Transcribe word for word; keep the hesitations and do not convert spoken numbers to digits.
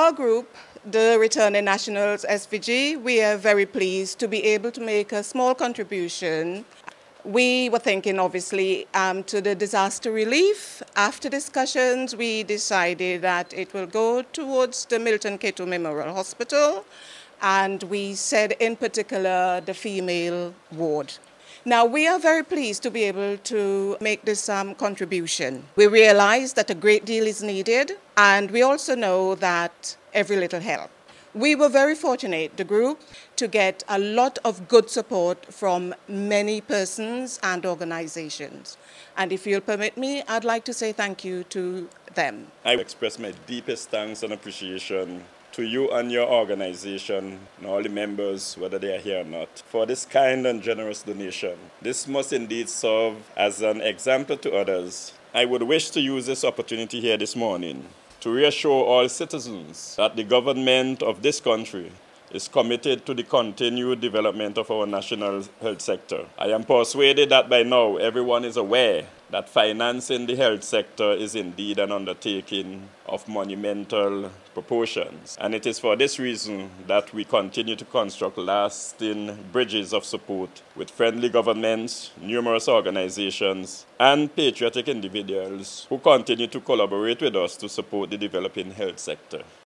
our group, the Returning Nationals S V G, we are very pleased to be able to make a small contribution. We were thinking, obviously, um, to the disaster relief. After discussions, we decided that it will go towards the Milton Keto Memorial Hospital, and we said in particular the female ward. Now, we are very pleased to be able to make this um, contribution. We realize that a great deal is needed, and we also know that every little helps. We were very fortunate, the group, to get a lot of good support from many persons and organizations. And if you'll permit me, I'd like to say thank you to them. I express my deepest thanks and appreciation to you and your organization and all the members, whether they are here or not, for this kind and generous donation. This must indeed serve as an example to others. I would wish to use this opportunity here this morning to reassure all citizens that the government of this country is committed to the continued development of our national health sector. I am persuaded that by now everyone is aware that financing the health sector is indeed an undertaking of monumental proportions. And it is for this reason that we continue to construct lasting bridges of support with friendly governments, numerous organizations, and patriotic individuals who continue to collaborate with us to support the developing health sector.